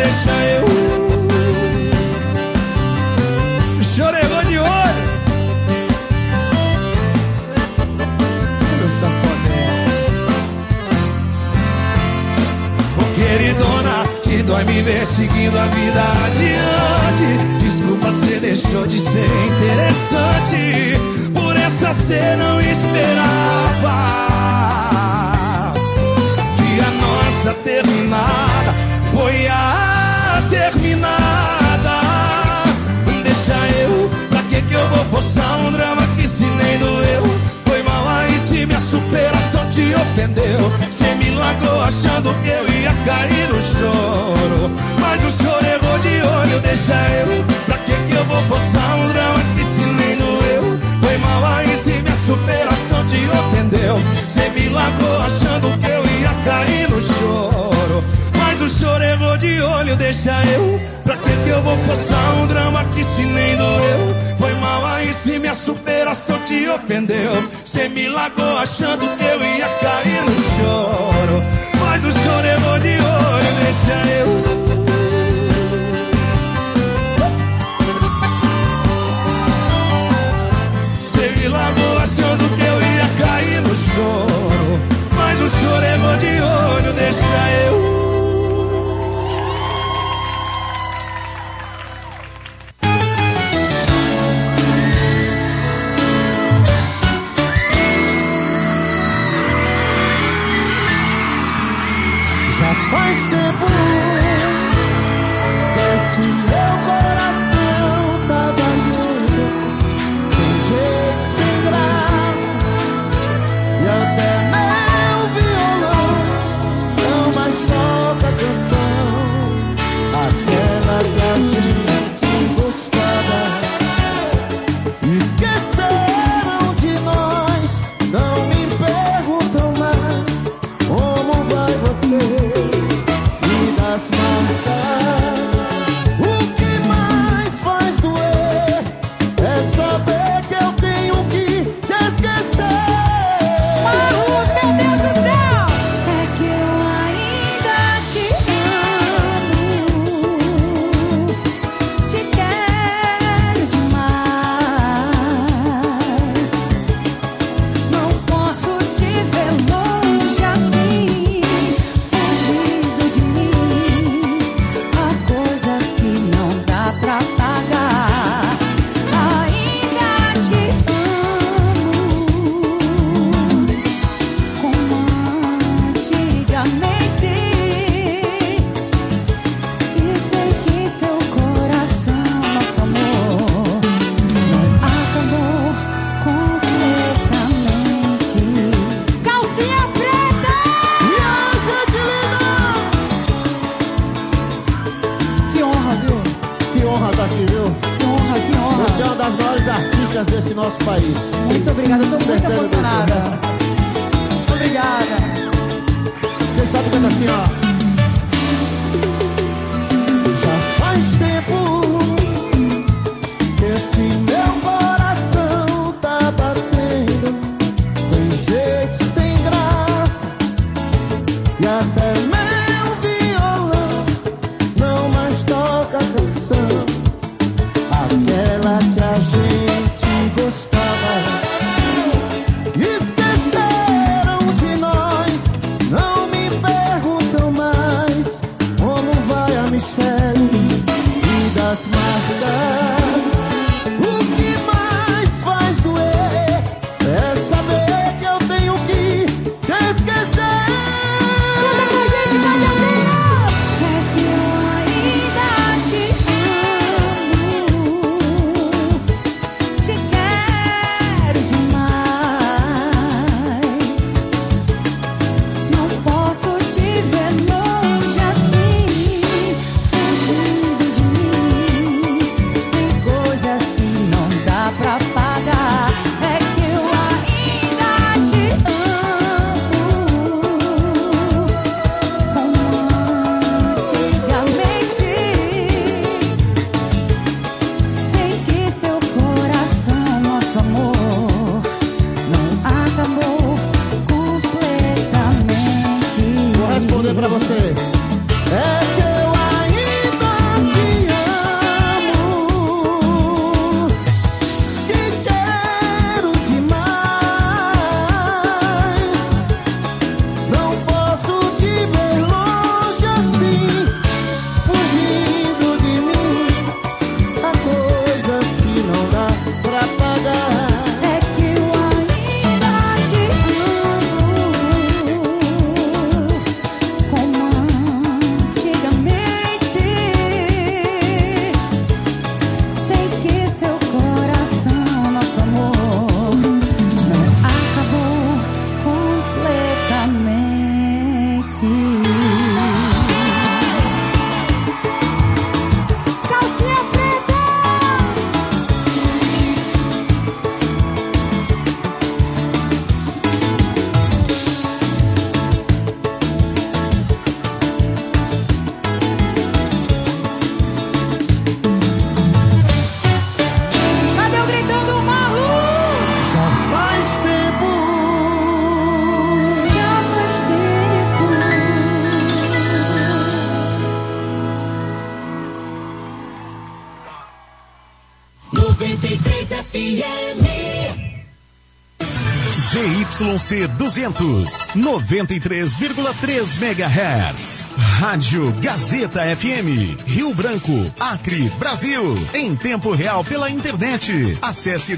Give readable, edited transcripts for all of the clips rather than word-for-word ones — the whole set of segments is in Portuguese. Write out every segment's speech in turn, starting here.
deixa eu. Choregou de olho, meu safadão. Ô queridona, te dói me ver seguindo a vida adiante. Desculpa, cê deixou de ser interessante. Por essa cê não esperava que a nossa terminada foi a terminada. Deixa eu, pra que eu vou forçar um drama que se nem doeu? Foi mal aí se minha superação te ofendeu. Cê me largou achando que eu ia cair no choro, mas o choro errou de olho. Deixa eu, pra que eu vou forçar um drama que se nem doeu? Foi mal aí se minha superação te ofendeu. Cê me largou achando que eu ia cair no choro, mas o choro errou de olho. Deixa eu, pra que eu vou forçar um drama que se nem doeu? Foi mal aí se minha superação te ofendeu. Cê me largou achando que eu ia cair no choro, mas o choro errou de olho. Deixa eu. Cê me largou achando que eu ia cair no choro, mas o choro errou de olho. Deixa eu. Faz tempo que esse meu coração tá batendo sem jeito, sem graça, e até meu violão não mais toca a canção, aquela que a gente gostava. Esqueceram de nós, não me perguntam mais como vai você. As marcas, o que mais faz doer é saber que eu tenho que te esquecer. Marlos, meu Deus do céu! É que eu ainda te amo, te quero demais. Não posso te ver longe assim, fugindo de mim. Pra pagar, ainda te amo como antigamente, e sei que seu coração, nosso amor, não acabou completamente. Calcinha preta! E aí, gente linda! Que honra, viu? Que honra estar aqui, viu? Que honra, que honra. Você é uma das maiores artistas desse nosso país. Muito obrigada, eu tô muito Certeza emocionada. Obrigada. Quem sabe canta assim, ó. Já faz tempo que esse meu coração tá batendo sem jeito, sem graça, e até meu violão não mais toca a canção, aquela que a gente gostava. Esqueceram de nós, não me perguntam mais como vai a Michele e das marcas. O que mais faz doer é saber que eu tenho que te esquecer. Canta com a gente, Cajazeiro! É que eu ainda te amo, te quero demais. Não posso te ver longe assim, fugindo de mim. Nem Gazeta FM. ZYC 200, 93,3 MHz. Rádio Gazeta FM, Rio Branco, Acre, Brasil. Em tempo real pela internet. Acesse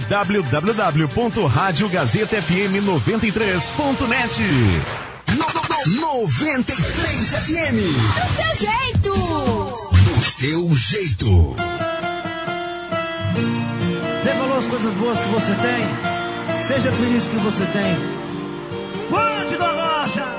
www.radiogazetafm93.net. 93 FM. Do seu jeito. Do seu jeito. Dê valor às coisas boas que você tem. Seja feliz com o que você tem. Ponte da Rocha.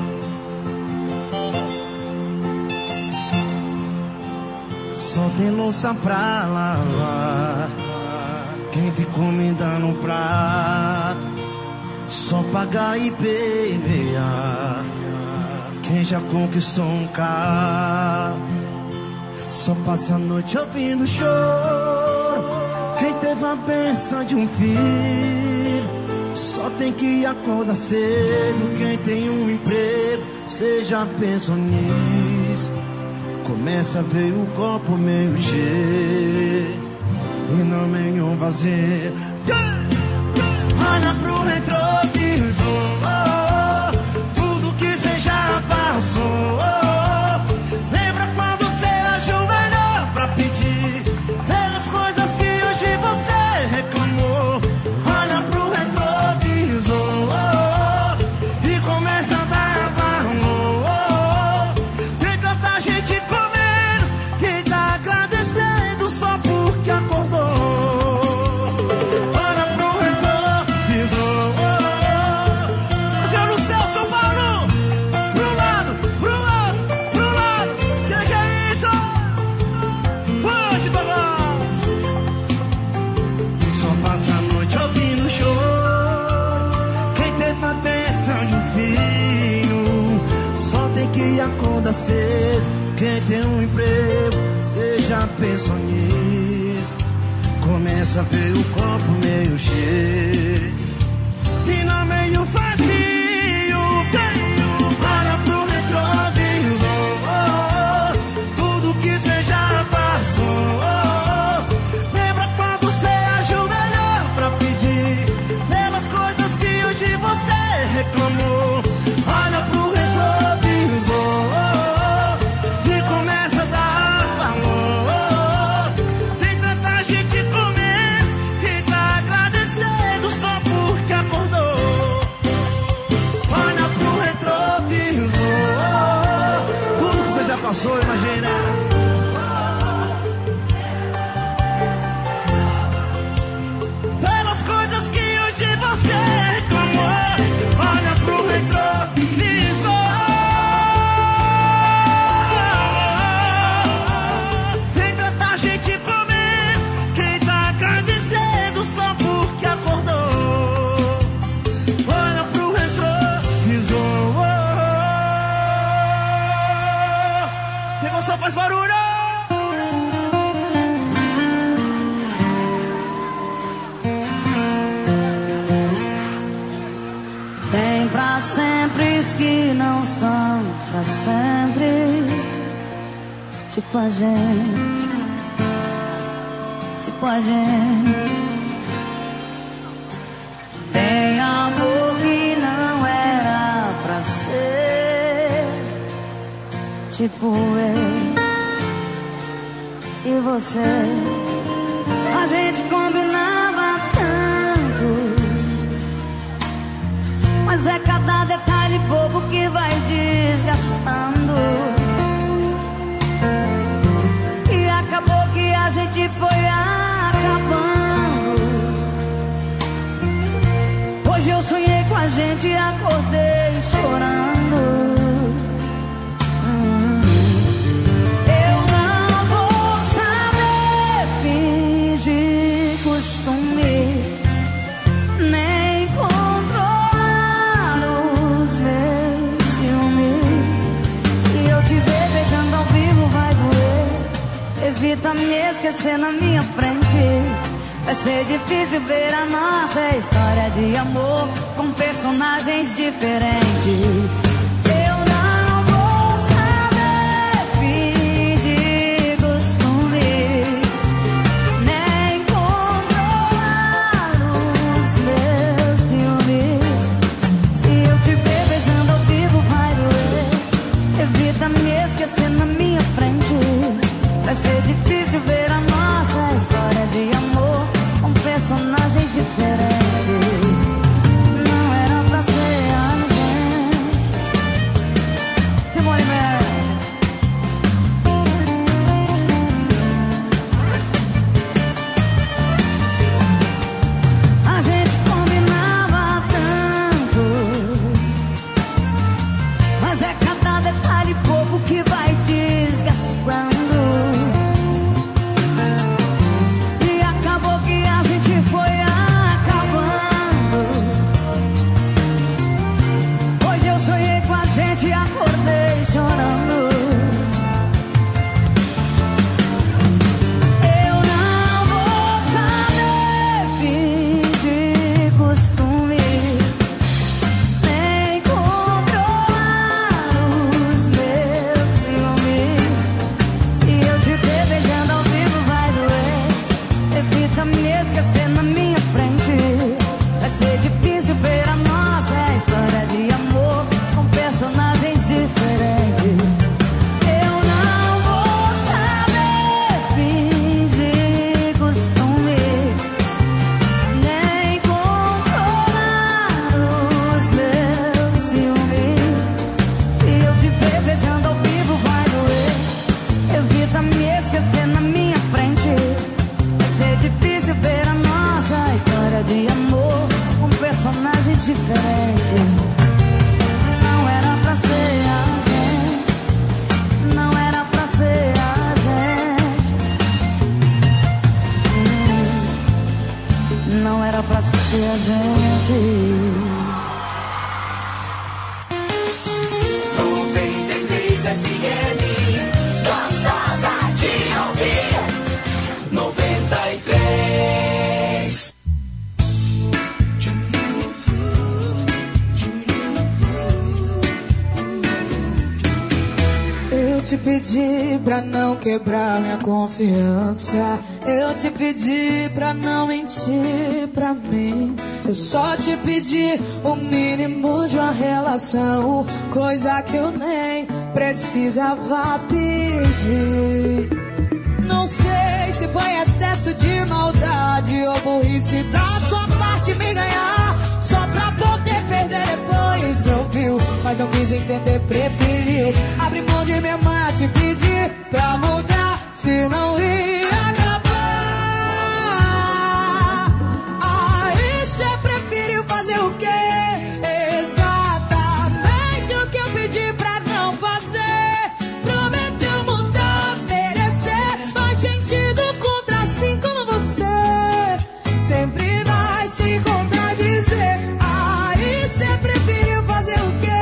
Só tem louça pra lavar. Quem ficou me dando um prato, só pagar e PVA. Quem já conquistou um carro, só passa a noite ouvindo choro. Quem teve a bênção de um filho, só tem que acordar cedo. Quem tem um emprego, cê já pensou nisso. Começa a ver o copo meio cheio e não meio vazio. Olha pro retrovisor, tudo que cê já passou. Lembra quando cê ajoelhou pra pedir pelas coisas que hoje você reclamou. Olha pro retrovisor e começa a dar valor. Tem tanta gente com menos que tá agradecendo só porque acordou. Olha pro retrovisor, no céu, São Paulo, pro lado, pro lado, pro lado. Que é isso? Hoje tá lá. Só passa a noite ouvindo choro. Quem teve a bênção de um filho, só tem que acordar cedo. Quem tem um emprego, cê já pensou nisso. Começa a ver o copo meio cheio e não meio vazio. Olha pro retrovisor, tudo que cê já passou. Lembra quando cê ajoelhou pra pedir pelas coisas que hoje você reclamou. Olha pro retrovisor e começa a dar valor. Tem tanta gente com menos que tá agradecendo só porque acordou. Olha pro retrovisor, tudo que você já passou, imagina. Pelas coisas que hoje você reclamou. Olha pro retrovisor. Tem tanta gente com menos que tá agradecendo só porque acordou. Olha pro retrovisor. Quem gostou faz barulho. Tem pra sempre que não são pra sempre. Tipo a gente, tipo a gente. Tem amor que não era pra ser. Tipo eu e você. A gente combinava tanto, mas é cada detalhe bobo que vai desgastando. E acabou que a gente foi acabando. Hoje eu sonhei com a gente e acordei chorando. Eu não vou saber fingir costume, nem controlar os meus ciúmes. Se eu te ver beijando ao vivo vai doer. Evita me esquecer na minha frente. Vai ser difícil ver a nossa história de amor com personagens diferentes. Eu não vou saber fingir costume, nem controlar esquecer na minha frente. Vai ser difícil ver a nossa história de amor com personagens diferentes. Não era pra ser a gente, não era pra ser a gente, não era pra ser a gente. 93 FM, gostosa de ouvir. 93. Eu te pedi pra não quebrar minha confiança. Eu te pedi pra não mentir pra mim. Eu só te pedi o mínimo de uma relação, coisa que eu nem precisava pedir. Não sei se foi excesso de maldade ou burrice da sua parte me ganhar, só pra poder perder depois. Me ouviu, mas não quis entender, preferiu abrir mão de minha mãe, te pedir pra mudar, se não ia acabar. Aí cê preferiu fazer o quê? Exatamente o que eu pedi pra não fazer. Prometeu mudar, merecer mais gente do contra, assim como você sempre vai se contradizer. Aí cê preferiu fazer o quê?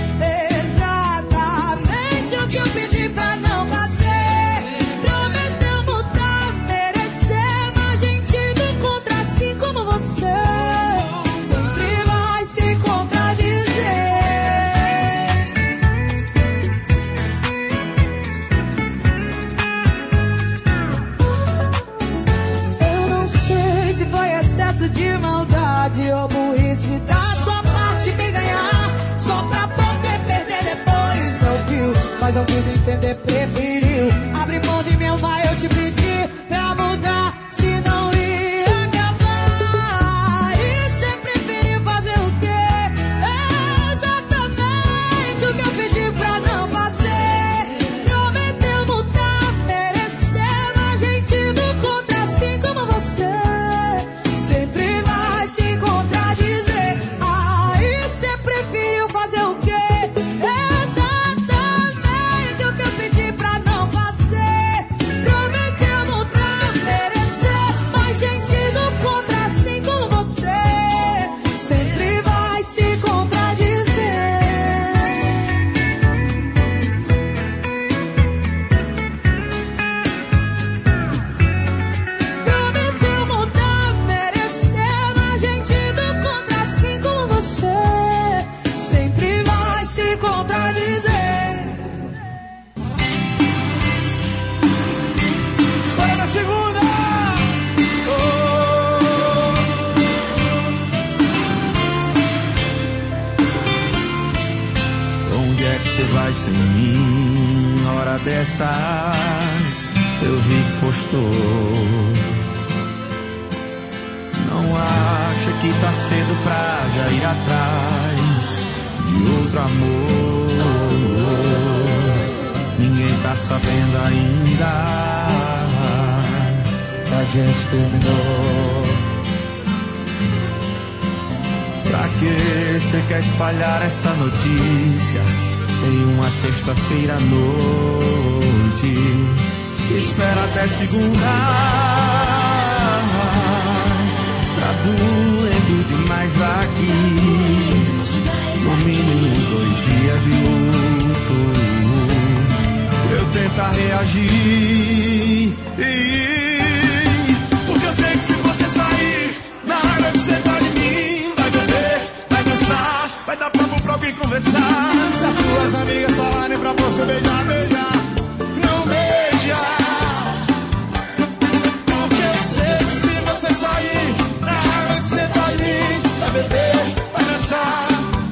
Exatamente o que eu pedi pra não fazer. Prometeu mudar, merecer mais gente do contra, assim como você sempre vai se contradizer. Eu não sei se foi excesso de maldade ou burrice da sua parte me ganhar, só pra poder perder depois. Ouviu, mas não quis entender, preferiu abrir mão de minha mãe, eu te pedi pra mudar, se não ia acabar. E cê preferiu fazer o quê? Exatamente o que eu pedi pra não fazer. Prometeu mudar, merecer mais gente do contra, assim como você sempre vai se contradizer. Aí cê preferiu fazer o quê? Exatamente o que eu pedi pra não fazer. Prometeu mudar, merecer mais gente do contra, assim como você sempre vai se contradizer. Prometeu mudar, merecer mais gente do contra, assim como você sempre vai se contradizer. História da segunda! Onde é que você vai sem mim? Hora dessas eu vi que postou. Não acha que tá cedo pra já ir atrás de outro amor? Ninguém tá sabendo ainda que a gente terminou. Pra que você quer espalhar essa notícia em uma sexta-feira à noite? Espera até segunda. Tá doendo demais aqui. No mínimo 2 dias de luto. Eu tentar reagir. Porque eu sei que se você sair, na água que você tá de mim, vai beber, vai dançar, vai dar papo pra alguém conversar. Se as suas amigas falarem pra você beijar, beijar, não beija. Porque eu sei que se você sair, na água que você tá de mim, vai beber, vai dançar.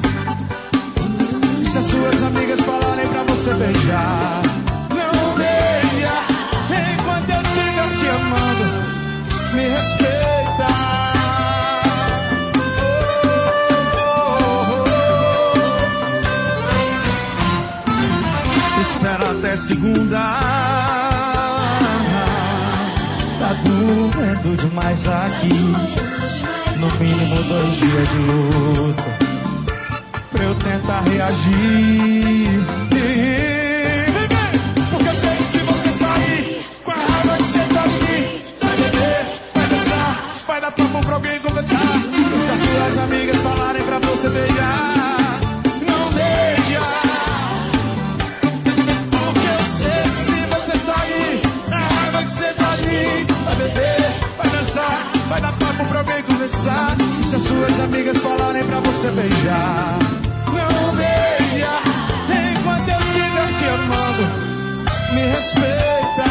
Se as suas amigas falarem pra você beijar, não beija. Enquanto eu tiver te amando, me respeita. Espera até segunda. mais aqui. No mínimo 2 dias de luta pra eu tentar reagir. Porque eu sei que se você sair com a raiva que você tá de mim, vai beber, vai dançar, vai dar papo pra alguém conversar. Se as suas amigas falarem pra você beijar, não beija. Porque eu sei que se você sair com a raiva que você tá de mim, vai beber, vai dançar, vai dar papo pra alguém conversar. Se as suas amigas falarem pra você beijar, não beija. Enquanto eu estiver te amando, me respeita.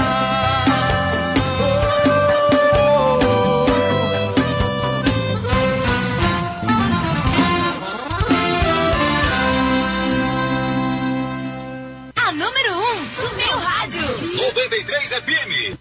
A número 1 do meu rádio. 93 FM.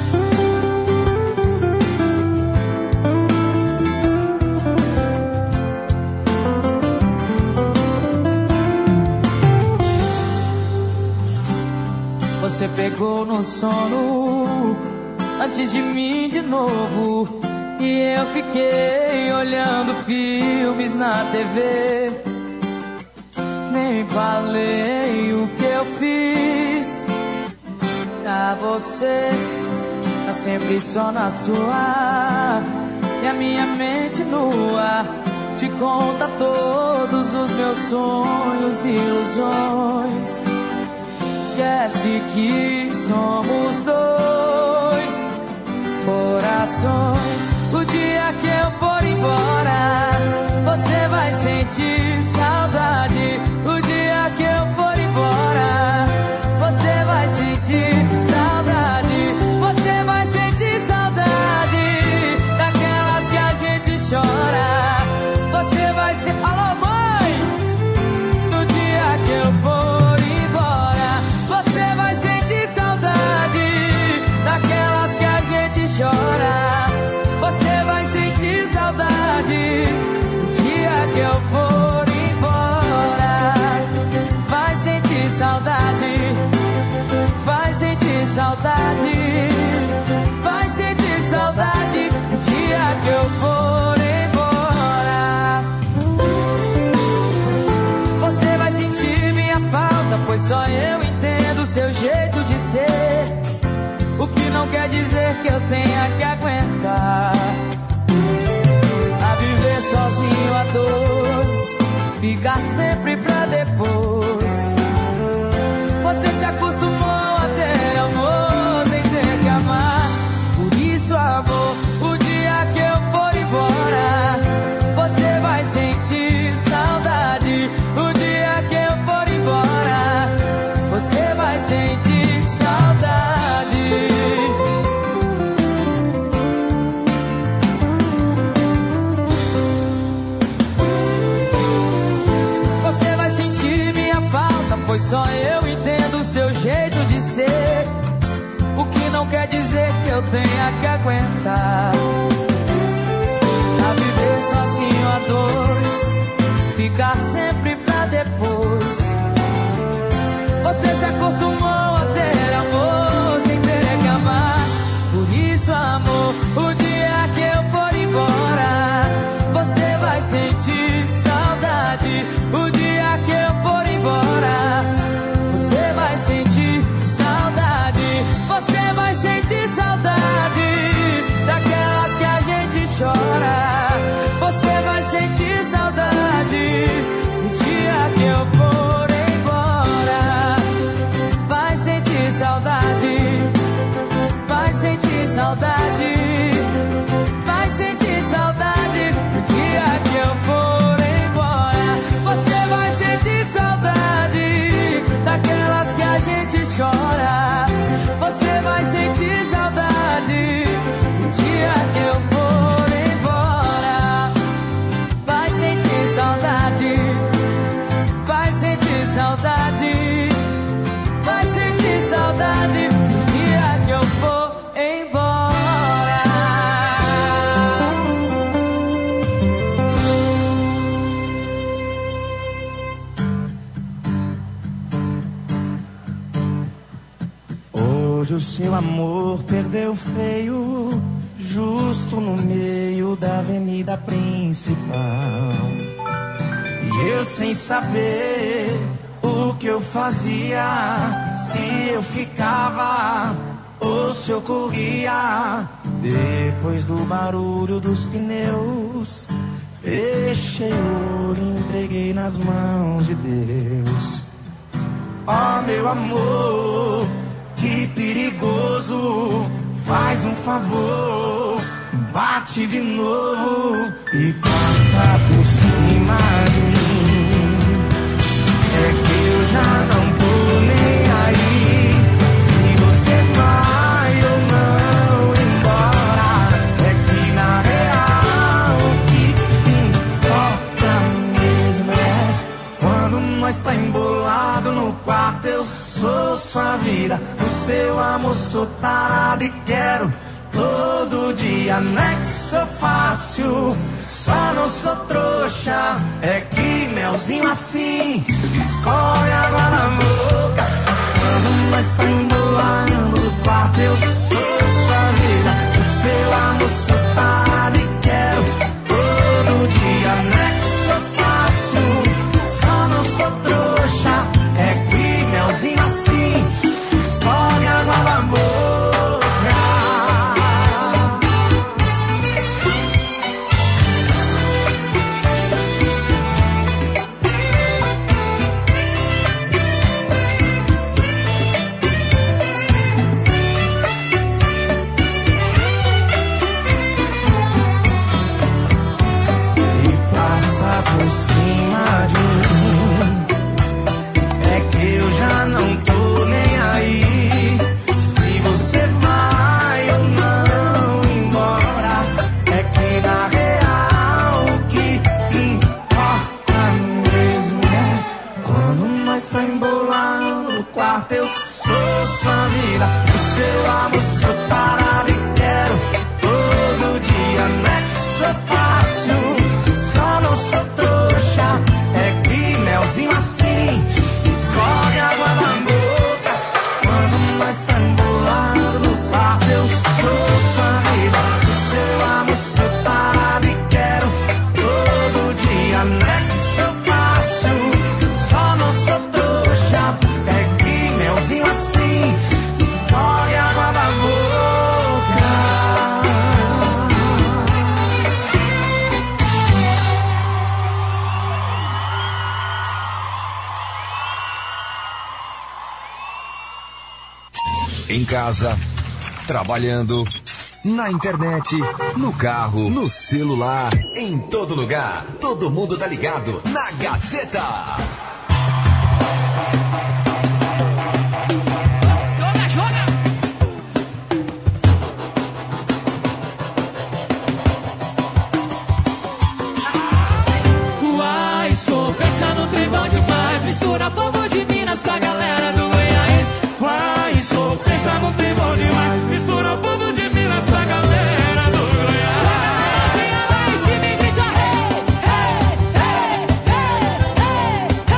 Você pegou no sono antes de mim de novo, e eu fiquei olhando filmes na TV. Nem falei o que eu fiz pra você. Tá sempre só na sua, e a minha mente nua te conta todos os meus sonhos e ilusões. Esquece que somos 2 corações. O dia que eu for embora, você vai sentir saudade. O dia que eu for embora, você vai sentir saudade. Você vai sentir saudade daquelas que a gente chora. Você vai ser... Alô, mãe! No dia que eu for embora, você vai sentir saudade daquelas que a gente chora. Você vai sentir saudade no dia que eu for embora. Vai sentir saudade, vai sentir saudade, vai sentir saudade no dia que eu for embora. Você vai sentir minha falta, pois só eu entendo o seu jeito de ser. O que não quer dizer que eu tenha que aguentar a viver sozinho a 2, ficar sempre pra depois. Você se acostumou a ter amor sem ter que amar. Por isso, amor, o dia que eu for embora, você vai sentir saudade. O dia que eu for embora, você vai sentir saudade. Você vai sentir minha falta, pois só eu entendo o seu jeito de ser. O que não quer dizer que eu tenha que aguentar a viver sozinho a 2, ficar sempre pra depois. Você se acostumou a ter amor sem ter que amar. Por isso, amor, o dia que eu for embora, você vai sentir saudade. O dia que eu for embora, você vai sentir saudade. Você vai sentir saudade daquelas que a gente chora. Você vai sentir saudade no dia que eu for embora. Vai sentir saudade, vai sentir saudade, vai sentir saudade no dia que eu for embora. Você vai sentir saudade daquelas que a gente chora. Você vai sentir saudade no dia que eu for embora. Vai sentir saudade, vai sentir saudade, vai sentir saudade no dia que eu for embora. Hoje o seu amor perdeu feio, justo no meio da avenida principal. E eu sem saber o que eu fazia, se eu ficava ou se eu corria. Depois do barulho dos pneus, fechei o olho e entreguei nas mãos de Deus. Oh, meu amor, que perigoso, faz um favor, bate de novo e passa por cima de mim. É que eu já não tô nem aí, se você vai ou não embora. É que na real o que importa mesmo é quando nós tá embolado no quarto. Eu sou sua vida, o seu amor sou tarado e quero todo dia. Não é que sou fácil, só não sou trouxa. É que melzinho assim escorre água na boca. Quando nós tá embolado no quarto, eu sou sua vida, o seu amor sou tarado e quero todo dia. Não é que sou fácil, só não sou trouxa. É que melzinho assim escorre água na boca. Eu sou sua vida, o seu amor sou parado e quero todo dia. Não é que sou fácil, só não sou trouxa. É que melzinho assim escorre água na boca. Quando nós tá embolado no quarto, eu sou sua vida, o seu amor sou parado e quero todo dia. Não é que sou fácil, só não sou trouxa. É que melzinho assim escorre água da boca. Em casa, trabalhando, na internet, no carro, no celular, em todo lugar. Todo mundo tá ligado na Gazeta. Mistura povo de Minas com a galera do Goiás. Uai, sou pensa no trem bom demais. Mistura o povo de Minas com a galera do Goiás. Chega lá em cima e grita hey, hey, hey, hey, hey,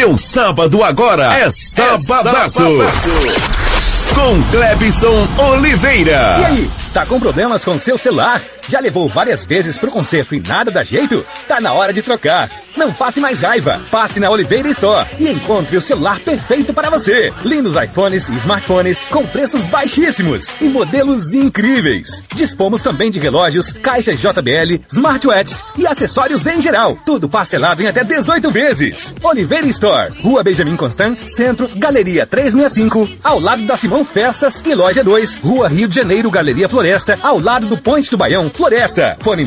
Seu sábado agora é Sabadaço. Com Clebson Oliveira. E aí, tá com problemas com seu celular? Já levou várias vezes pro conserto e nada dá jeito? Tá na hora de trocar. Não passe mais raiva. Passe na Oliveira Store e encontre o celular perfeito para você. Lindos iPhones e smartphones com preços baixíssimos e modelos incríveis. Dispomos também de relógios, caixas JBL, smartwatches e acessórios em geral. Tudo parcelado em até 18 vezes. Oliveira Store, Rua Benjamin Constant, Centro, Galeria 365, ao lado da Simão Festas e Loja 2, Rua Rio de Janeiro, Galeria Floresta, ao lado do Ponte do Baião, Floresta. Fone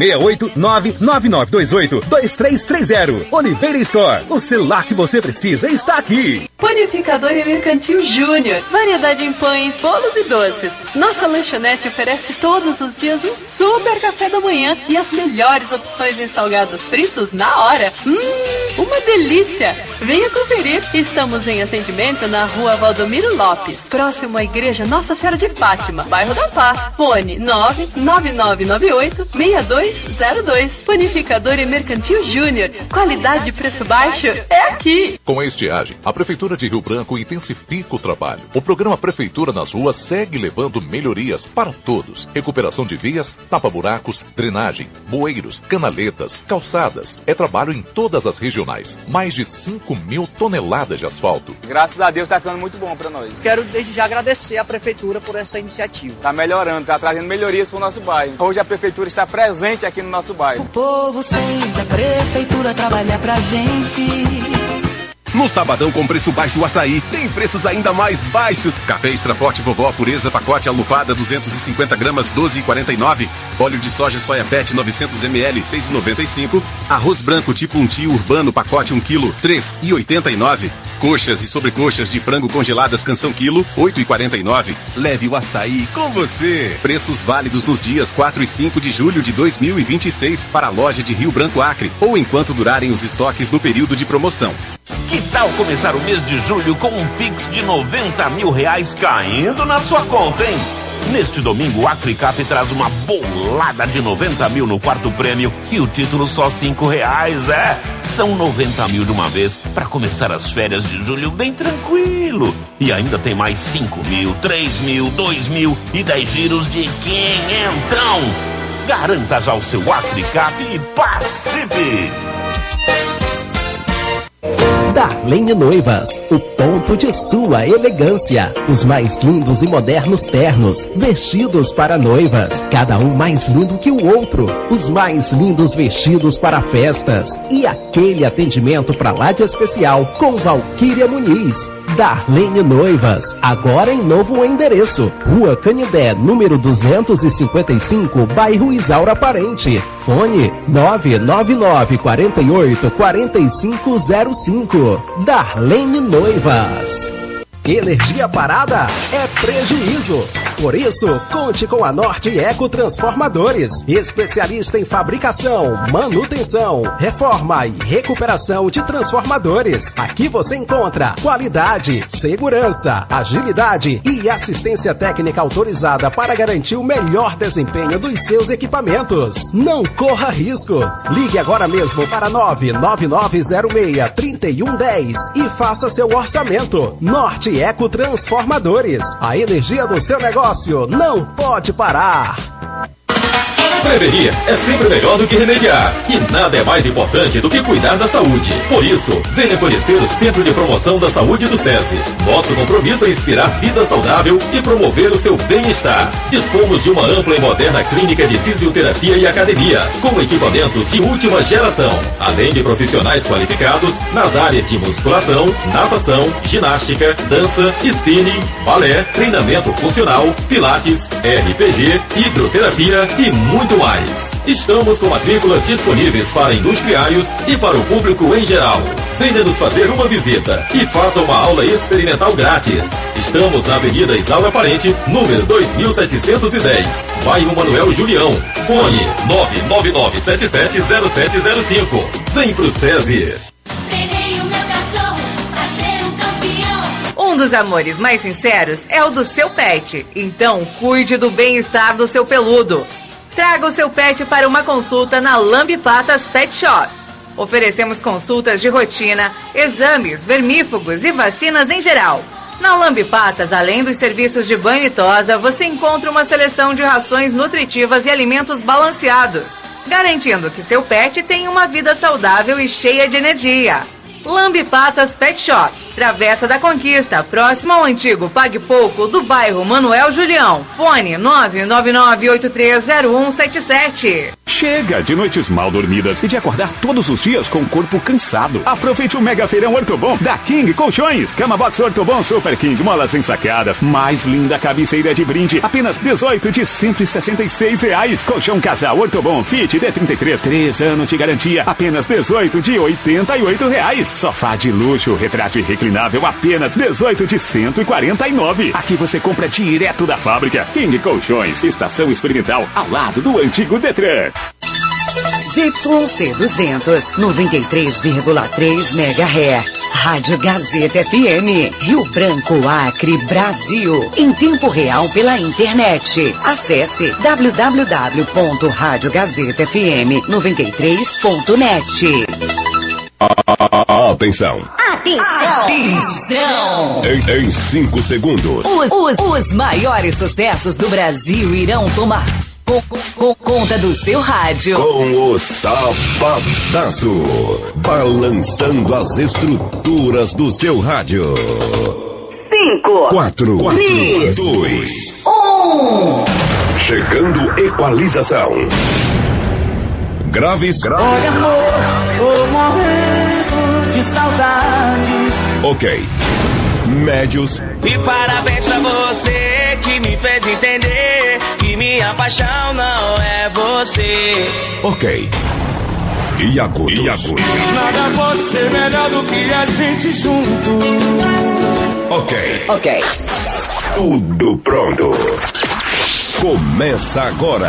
68999282330. Oliveira Store, o celular que você precisa está aqui. Panificador e Mercantil Júnior. Variedade em pães, bolos e doces. Nossa lanchonete oferece todos os dias um super café da manhã e as melhores opções em salgados fritos na hora. Uma delícia! Venha conferir. Estamos em atendimento na Rua Valdomiro Lopes, próximo à Igreja Nossa Senhora de Fátima, bairro da Paz. Fone 99998-6202. Panificador e Mercantil Júnior. Qualidade e preço baixo é aqui. Com a estiagem, a Prefeitura de Rio Branco intensifica o trabalho. O programa Prefeitura nas Ruas segue levando melhorias para todos. Recuperação de vias, tapa-buracos, drenagem, bueiros, canaletas, calçadas. É trabalho em todas as regionais. Mais de 5.000 toneladas de asfalto. Graças a Deus está ficando muito bom para nós. Quero desde já agradecer à Prefeitura por essa iniciativa. Está melhorando, está trazendo melhorias para o nosso bairro. Hoje a Prefeitura está presente aqui no nosso bairro. O povo sente a Prefeitura trabalhar pra gente. No sabadão com preço baixo o açaí, tem preços ainda mais baixos. Café Extra Forte Vovó Pureza, pacote alufada, 250 gramas, 12,49. Óleo de soja Soia Pet, 900 ml, 6,95. Arroz branco tipo 1 tio urbano, pacote 1 kg, 3,89. Coxas e sobrecoxas de frango congeladas canção quilo, 8,49. Leve o açaí com você. Preços válidos nos dias 4 e 5 de julho de 2026 para a loja de Rio Branco Acre ou enquanto durarem os estoques no período de promoção. Que tal começar o mês de julho com um Pix de R$90 mil caindo na sua conta, hein? Neste domingo, o Acrecap traz uma bolada de 90 mil no quarto prêmio e o título só R$5. São 90 mil de uma vez para começar as férias de julho bem tranquilo. E ainda tem mais 5 mil, 3 mil, 2 mil e 10 giros de 500. Garanta já o seu Acrecap e participe! Darlene Noivas, o ponto de sua elegância. Os mais lindos e modernos ternos, vestidos para noivas, cada um mais lindo que o outro. Os mais lindos vestidos para festas e aquele atendimento para lá de especial com Valquíria Muniz. Darlene Noivas, agora em novo endereço. Rua Canidé, número 255, bairro Isaura Parente. Fone 999-48-4505. Darlene Noivas. Energia parada é prejuízo. Por isso, conte com a Norte Eco Transformadores, especialista em fabricação, manutenção, reforma e recuperação de transformadores. Aqui você encontra qualidade, segurança, agilidade e assistência técnica autorizada para garantir o melhor desempenho dos seus equipamentos. Não corra riscos. Ligue agora mesmo para 99906-3110 e faça seu orçamento. Norte Eco Transformadores. A energia do seu negócio não pode parar. Prevenir é sempre melhor do que remediar. E nada é mais importante do que cuidar da saúde. Por isso, venha conhecer o Centro de Promoção da Saúde do SESI. Nosso compromisso é inspirar vida saudável e promover o seu bem-estar. Dispomos de uma ampla e moderna clínica de fisioterapia e academia, com equipamentos de última geração, além de profissionais qualificados nas áreas de musculação, natação, ginástica, dança, spinning, balé, treinamento funcional, pilates, RPG, hidroterapia e muito mais. Estamos com matrículas disponíveis para industriários e para o público em geral. Venha nos fazer uma visita e faça uma aula experimental grátis. Estamos na Avenida Isaura Parente, número 2710, bairro Manuel Julião. Fone 999770705. Vem pro SESI. Um dos amores mais sinceros é o do seu pet. Então, cuide do bem-estar do seu peludo. Traga o seu pet para uma consulta na Lambi Patas Pet Shop. Oferecemos consultas de rotina, exames, vermífugos e vacinas em geral. Na Lambipatas, além dos serviços de banho e tosa, você encontra uma seleção de rações nutritivas e alimentos balanceados, garantindo que seu pet tenha uma vida saudável e cheia de energia. Lambipatas Pet Shop, Travessa da Conquista, próximo ao antigo Pague Pouco do bairro Manuel Julião. Fone 999830177. Chega de noites mal dormidas e de acordar todos os dias com o corpo cansado. Aproveite o mega feirão Ortobon da King Colchões. Cama Box Ortobon Super King, molas ensaqueadas. Mais linda cabeceira de brinde, apenas 18 de R$166. Colchão Casal Ortobon Fit D33, 3 anos de garantia, apenas 18 de R$88. Sofá de luxo, retrátil reclinável, apenas 18 de R$149. Aqui você compra direto da fábrica. King Colchões, estação experimental ao lado do antigo Detran. ZYC 200, 93,3 MHz. Rádio Gazeta FM, Rio Branco, Acre, Brasil. Em tempo real pela internet. Acesse www.radiogazetafm93.net. Atenção! Atenção! Em 5 segundos. Os maiores sucessos do Brasil irão tomar conta do seu rádio. Com o Sabadaço, balançando as estruturas do seu rádio. 5, 4, 3, 2, 1. Chegando equalização. Graves. Olha, amor, tô morrendo de saudades. Ok. Médios. E parabéns pra você que me fez entender que minha paixão não é você. Ok. E agudos. Nada pode ser melhor do que a gente junto. Ok. Tudo pronto. Começa agora.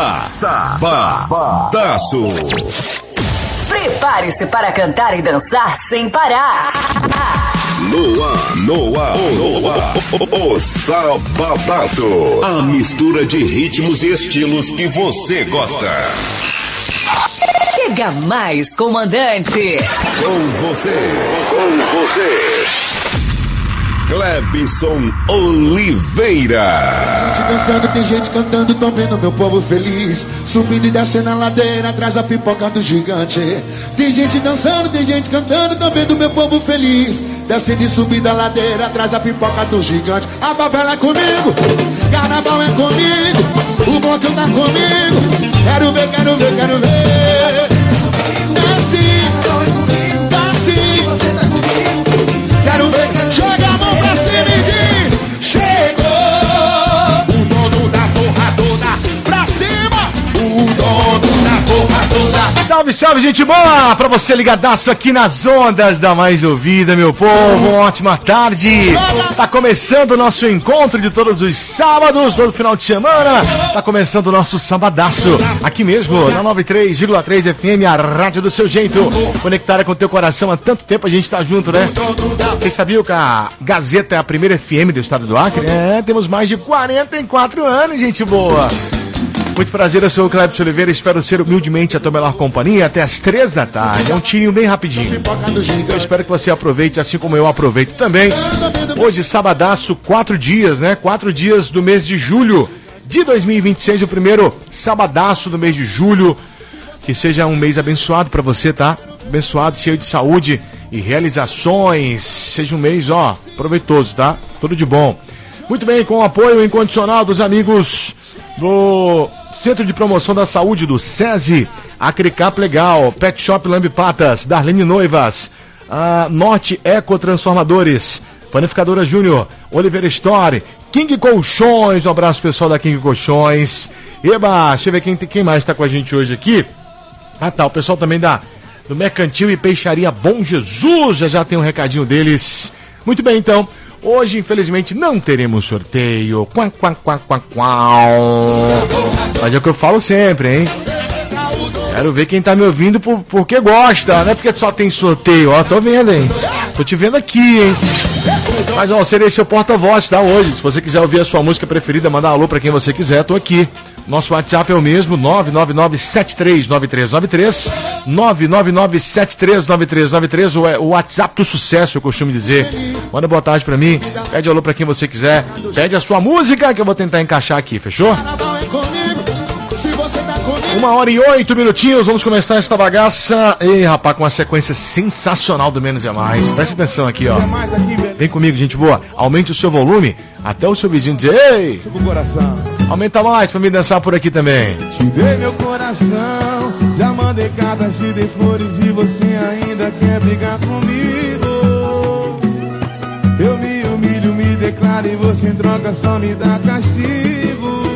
Sabadaço. Prepare-se para cantar e dançar sem parar. No ar, o Sabadaço. A mistura de ritmos e estilos que você gosta. Chega mais, comandante. Com você. Clebson Oliveira. Gente dançando, tem gente cantando, tô vendo meu povo feliz. Subindo e descendo a ladeira, atrás da pipoca do gigante. Tem gente dançando, tem gente cantando, tô vendo meu povo feliz. Descendo e subindo a ladeira, atrás da pipoca do gigante. A favela é comigo, carnaval é comigo, o bloco tá comigo. Quero ver. Desce, quero ver. Joga a mão pra cima e diz: chegou o dono da porra toda. Pra cima, o dono da porra toda. Salve, gente boa! Pra você ligadaço aqui nas ondas da mais ouvida, meu povo. Uma ótima tarde. Tá começando o nosso encontro de todos os sábados, todo final de semana. Tá começando o nosso sabadaço. Aqui mesmo, na 93,3 FM, a rádio do seu jeito. Conectada com o teu coração. Há tanto tempo a gente tá junto, né? Vocês sabiam que a Gazeta é a primeira FM do estado do Acre? É, temos mais de 44 anos, gente boa. Muito prazer, eu sou o Clebson Oliveira, espero ser humildemente a tua melhor companhia até as 3 da tarde. É um tirinho bem rapidinho. Eu espero que você aproveite assim como eu aproveito também. Hoje, sabadaço, 4 dias, né? 4 dias do mês de julho de 2026, o primeiro sabadaço do mês de julho. Que seja um mês abençoado pra você, tá? Abençoado, cheio de saúde e realizações. Seja um mês, proveitoso, tá? Tudo de bom. Muito bem, com o apoio incondicional dos amigos do Centro de Promoção da Saúde do SESI, Acrecap Legal, Pet Shop Lambipatas, Darlene Noivas, a Norte Eco Transformadores, Panificadora Júnior, Oliveira Store, King Colchões, um abraço pessoal da King Colchões. Eba, deixa eu ver quem mais está com a gente hoje aqui. Ah tá, o pessoal também do Mercantil e Peixaria Bom Jesus, já tem um recadinho deles. Muito bem, então. Hoje, infelizmente, não teremos sorteio. Mas é o que eu falo sempre, hein? Quero ver quem tá me ouvindo porque gosta, não é porque só tem sorteio. Tô vendo, hein? Tô te vendo aqui, hein? Mas, serei seu porta-voz, tá? Hoje. Se você quiser ouvir a sua música preferida, mandar um alô pra quem você quiser, tô aqui. Nosso WhatsApp é o mesmo, 999739393, 999739393, o WhatsApp do sucesso, eu costumo dizer. Manda boa tarde pra mim, pede alô pra quem você quiser, pede a sua música que eu vou tentar encaixar aqui, fechou? 1h08, vamos começar essa bagaça. Ei, rapaz, com uma sequência sensacional do Menos é Mais. Preste atenção aqui, ó. Vem comigo, gente boa. Aumente o seu volume até o seu vizinho dizer: ei! Aumenta mais pra me dançar por aqui também. Te dei meu coração, já mandei cartas, te dei flores e você ainda quer brigar comigo. Eu me humilho, me declaro e você em troca só me dá castigo.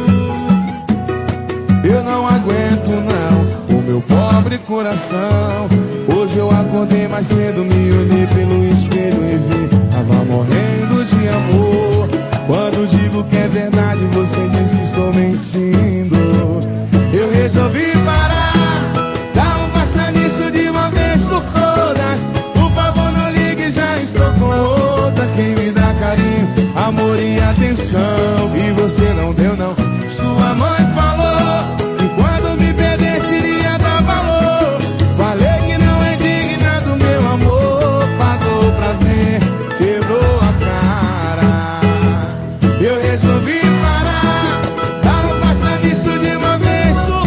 Eu não aguento não, o meu pobre coração. Hoje eu acordei mais cedo, me olhei pelo espelho e vi, tava morrendo de amor. Quando digo que é verdade, você diz que estou mentindo. Eu resolvi parar, dar um basta nisso de uma vez por todas. Por favor não ligue, já estou com outra. Quem me dá carinho, amor e atenção, e você não deu não. Sua mãe falou que quando me perdesse iria dar valor. Falei que não é digna do meu amor. Pagou pra ver, quebrou a cara. Eu resolvi parar, dar um basta nisso de uma vez por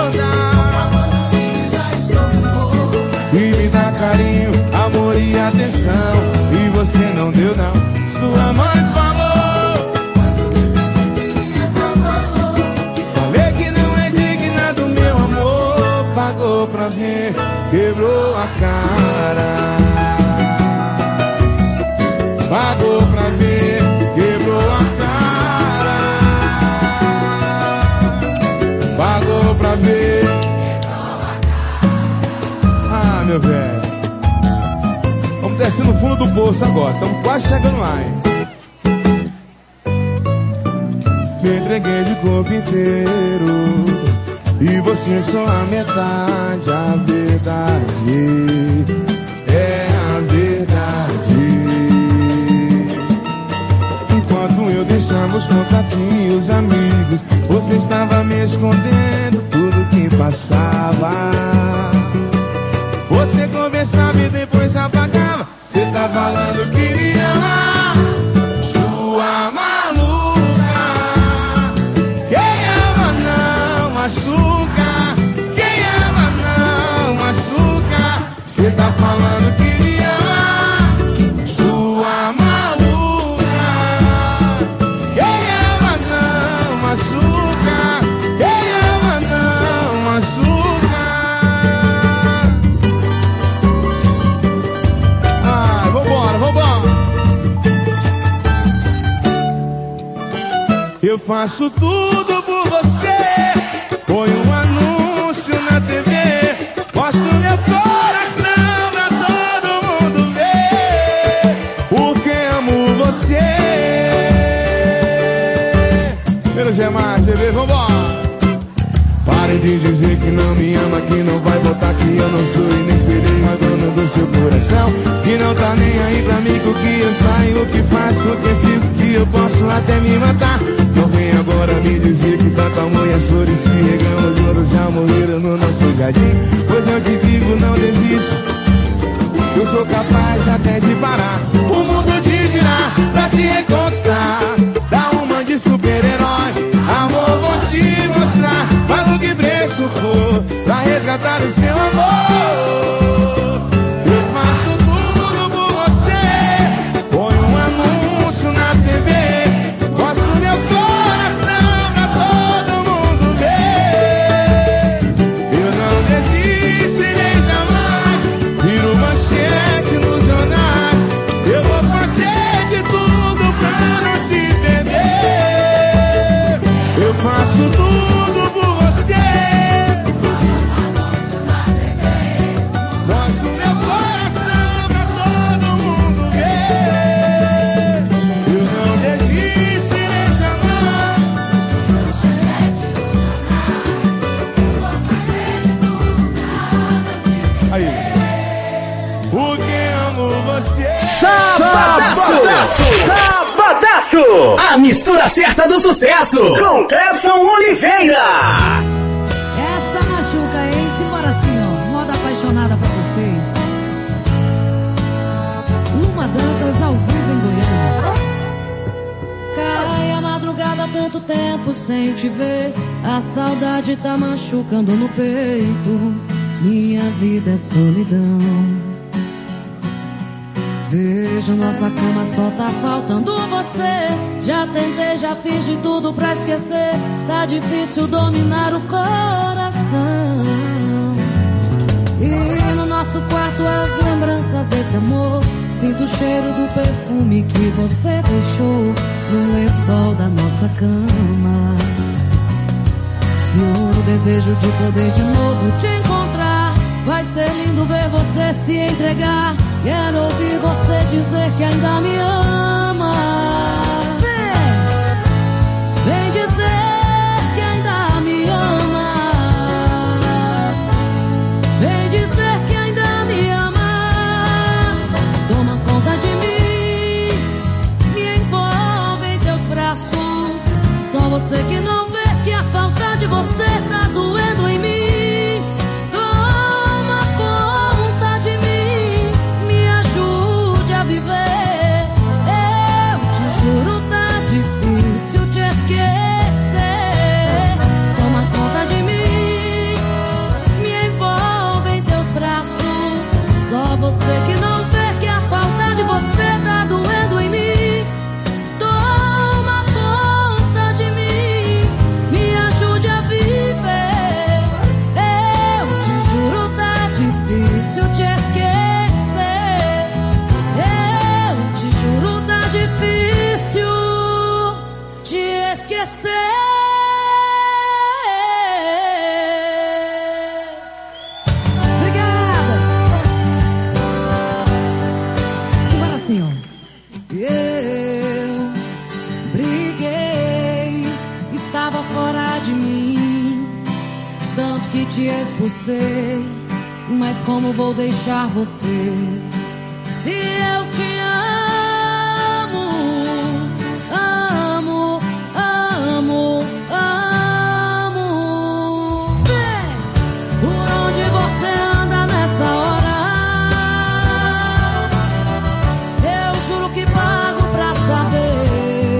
todas. E me dá carinho, amor e atenção, e você não deu não. Sua mãe falou pra ver, quebrou a cara. Pagou pra ver, quebrou a cara. Pagou pra ver. Ah, meu velho, vamos descer no fundo do poço agora, estamos quase chegando lá, hein? Me entreguei de corpo inteiro e você só a metade, a verdade é a verdade. Enquanto eu deixava os contatinhos, amigos, você estava me escondendo tudo que passava. Você conversava e depois apagava. Você tá falando que me ama, sua maluca. Quem ama não machuca, quem ama não machuca. Cê tá falando que me ama, sua maluca. Quem ama não machuca, quem ama não machuca. Ai, vambora, vambora. Eu faço tudo por você. Põe um anúncio na TV, mostro meu coração pra todo mundo ver, porque amo você. Menos é mais, bebê, vambora. Pare de dizer que não me ama, que não vai voltar, que eu não sou e nem serei mais dono do seu coração, que não tá nem aí pra mim com o que eu saio, o que faz, com quem fico, que eu posso até me matar. Não vem agora me dizer que tanto amor e as flores que regamos juntos já morreram no nosso jardim. Pois eu te digo, não desisto, eu sou capaz até de parar o mundo de girar pra te reconquistar. Dá uma de super-herói, amor, vou te mostrar. Paga o que preço for pra resgatar o seu amor. Eu faço tudo por você. Põe um anúncio na TV, mostro meu coração pra todo mundo ver. Eu não desisto e nem jamais viro manchete nos jornais. Eu vou fazer de tudo pra não te perder. Eu faço tudo por você. 4. A mistura certa do sucesso. Com Clebson Oliveira. Essa machuca, hein? Simbora assim, ó. Moda apaixonada pra vocês. Luma Dantas ao vivo em Goiânia. Cai a madrugada, tanto tempo sem te ver. A saudade tá machucando no peito. Minha vida é solidão. Vejo nossa cama, só tá faltando você. Já tentei, já fiz de tudo pra esquecer. Tá difícil dominar o coração. E no nosso quarto as lembranças desse amor. Sinto o cheiro do perfume que você deixou no lençol da nossa cama. E o desejo de poder de novo te encontrar. Vai ser lindo ver você se entregar. Quero ouvir você dizer que ainda me ama. Vem dizer que ainda me ama. Vem dizer que ainda me ama. Toma conta de mim, me envolve em teus braços. Só você que não vê que a falta de você tá doendo em mim. Você que não vê que a falta de você tá doendo em mim. Toma conta de mim, me ajude a viver. Eu te juro, tá difícil te esquecer. Eu te juro, tá difícil te esquecer. Te expulsei, mas como vou deixar você? Se eu te amo, amo, amo, amo. Vem, por onde você anda nessa hora? Eu juro que pago pra saber.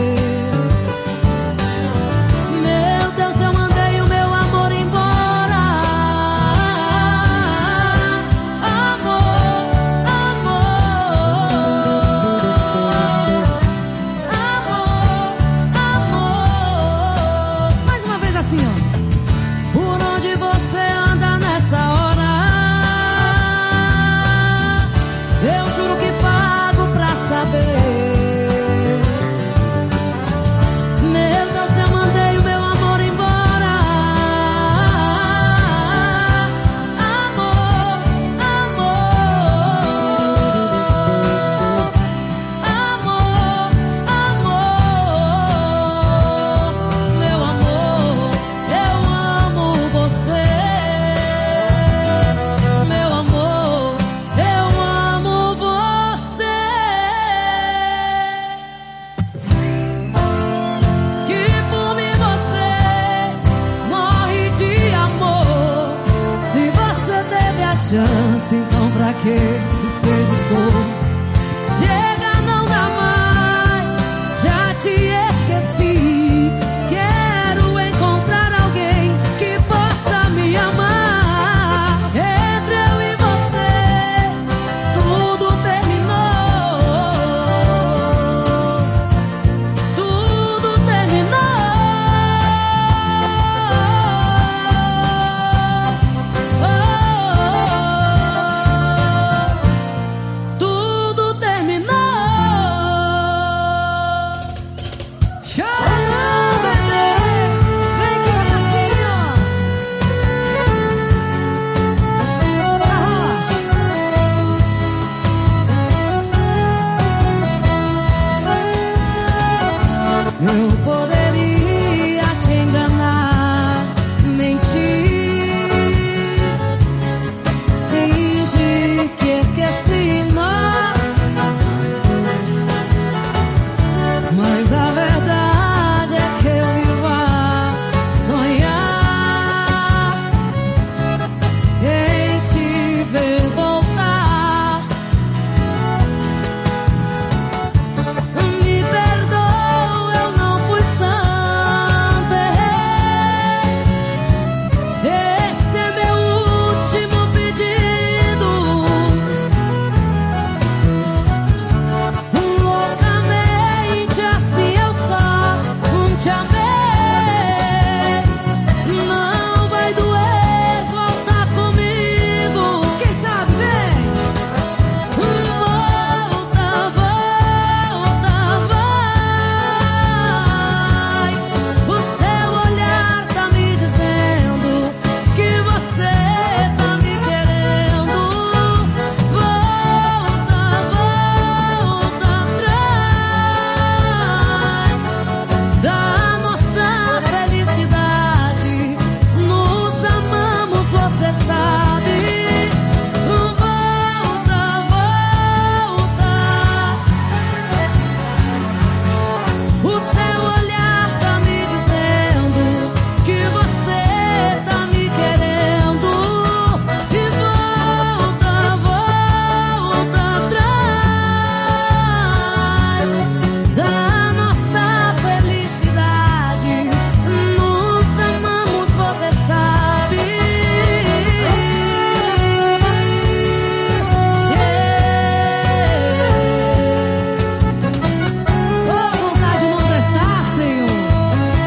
Então pra que desperdiçou? Chega, não dá mais. Já te esqueci. Quero encontrar alguém que possa me amar. Entre eu e você tudo terminou. Tudo terminou. Tudo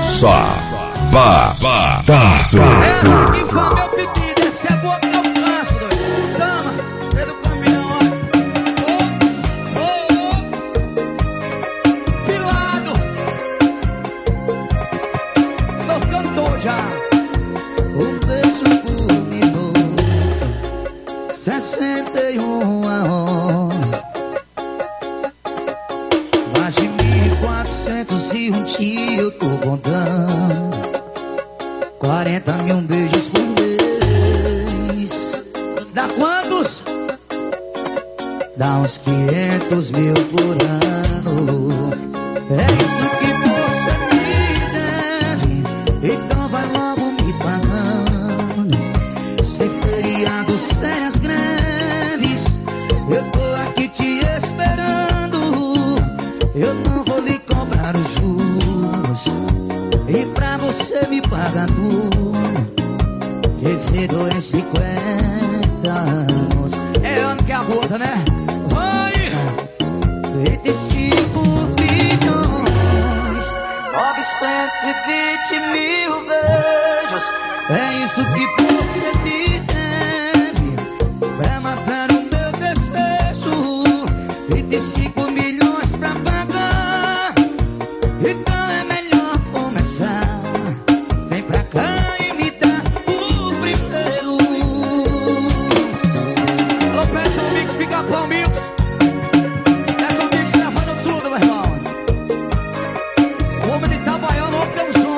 Sabadaço. Infame meu pedido, esse é boa que eu canso, doido. Tama, Pedro Caminhão, Pilado. Tô ficando doido já. Um beijo por minuto, 61 a hora. Mais de 1.401 dias eu tô contando. 40 mil beijos por mês. Dá quantos? Dá uns 500 mil por ano. É isso que você me deve. Então vai logo me pagando. Sem feriados, férias greves, eu tô aqui te esperando. Eu não vou lhe cobrar os juros, e pra você me pagar tudo, devido em 50 anos. É ano que é a gota, né? Oi! 25 bilhões, 920 mil beijos. É isso que você me deve pra matar o meu desejo. 25 milhões pra pagar. Então é melhor começar. Vem pra cá e me dá o primeiro. Alô, Pressão Mix, Pica-Pau Mix. Pressão Mix levando tudo, meu irmão. O homem de Itabaiana, o homem tem um som.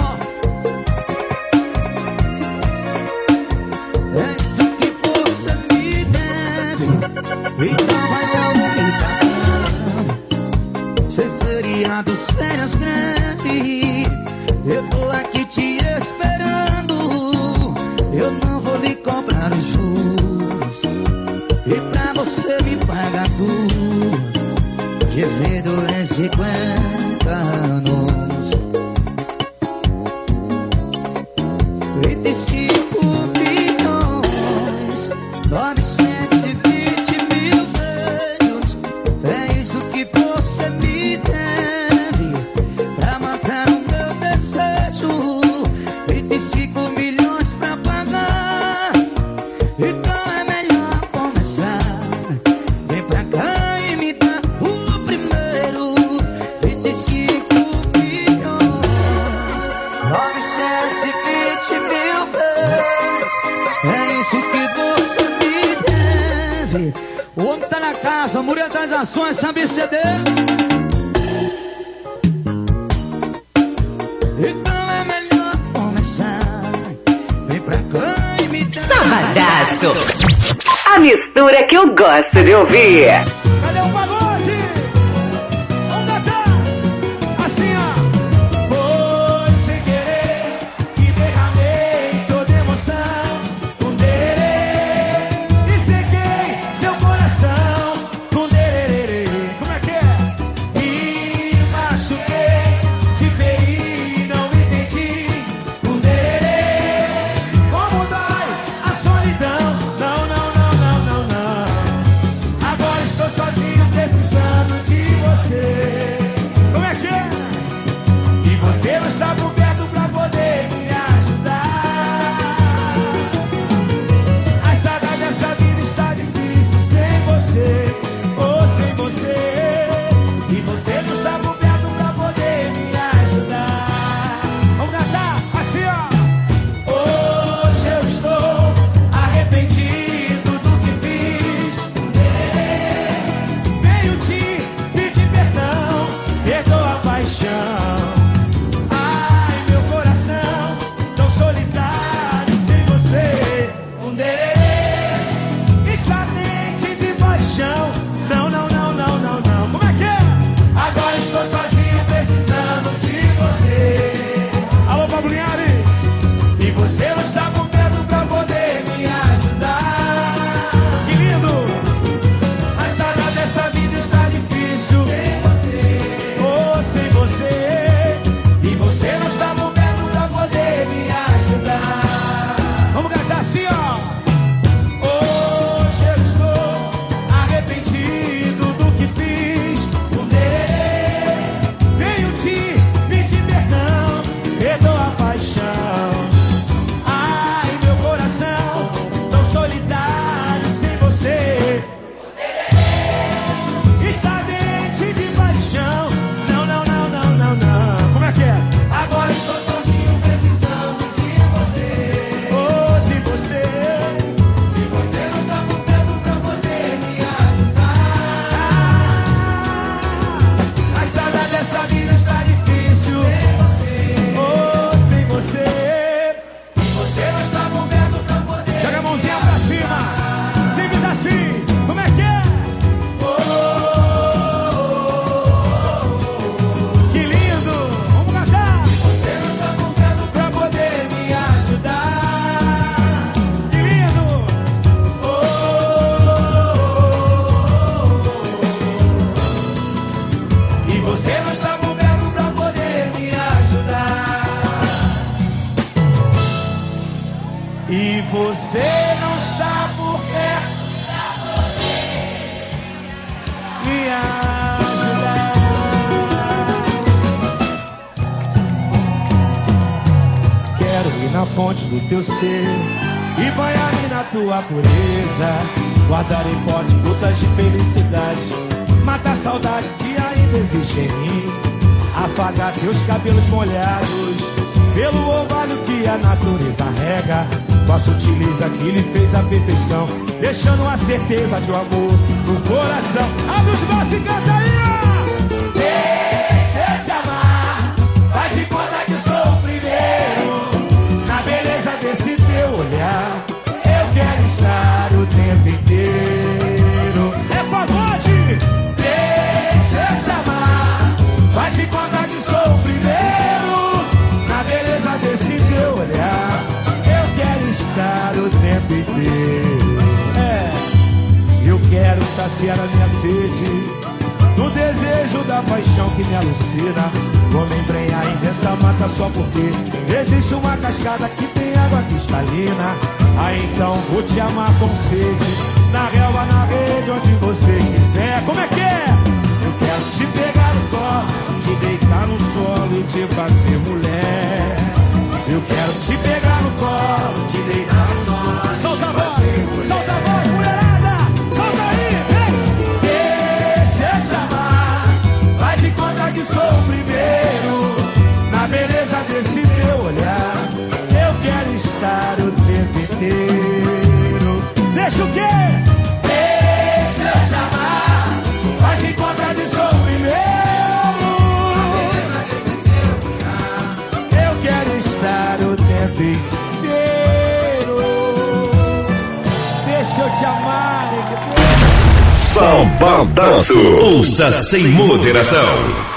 É isso que você me deve. Então vai logo me pagar. Sem feriados, férias greves, eu tô aqui te esperando. Eu não vou lhe cobrar os juros, e pra você me pagar tudo, devido em 50 anos. 25 bilhões, 920 mil beijos. É isso que você me deve pra matar o meu desejo. 25 milhões pra pagar. Então é melhor começar. Vem pra cá e me dá o primeiro. 25 milhões, 920 mil beijos. É isso que você me deve. O homem tá na casa, o Murilo das Ações, sabe CD. Então é melhor começar. Vem pra cá e me dá. Sabadaço. A mistura que eu gosto de ouvir. Cadê o pagode? Vamos cantar assim, ó. Foi sem querer que derramei toda emoção. Com dererê, e sequei seu coração. Com dererê, como é que é? Me machuquei, te feri, não entendi. Com dererê, como dói a solidão. Não, não, não, não, não, não. Agora estou só você não está por perto me ajudar. Quero ir na fonte do teu ser e banhar-me na tua pureza, guardar em pote gotas de felicidade, matar a saudade que ainda existe em mim, afagar teus cabelos molhados pelo orvalho que a natureza rega, com a sutileza que lhe fez a perfeição, deixando a certeza de um amor no coração. Abre os braços e canta aí, ó. Deixa eu te amar, faz de conta que sou o primeiro, na beleza desse teu olhar, eu quero estar o tempo inteiro. É pagode! Deixa eu te amar, faz de conta que sou o primeiro, na beleza desse teu olhar, eu quero estar o tempo inteiro. Eu quero saciar a minha sede no desejo da paixão que me alucina. Vou me embrenhar em dessa mata só porque existe uma cascada que tem água cristalina. Então vou te amar com sede, na relva, na rede, onde você quiser. Como é que é? Eu quero te pegar no colo, te deitar no solo e te fazer mulher. Eu quero te pegar no colo, te deitar no solo. Solta a voz, solta a voz, mulherada, solta aí, vem. Deixa eu te amar, vai de conta que sou o primeiro, na beleza desse meu olhar, eu quero estar o tempo inteiro. Deixa o quê? Deixa eu te amar, vai de conta que sou o primeiro, na beleza desse meu olhar, eu quero estar o tempo inteiro. Deixa eu te amar. Sabadaço. Ouça sem moderação.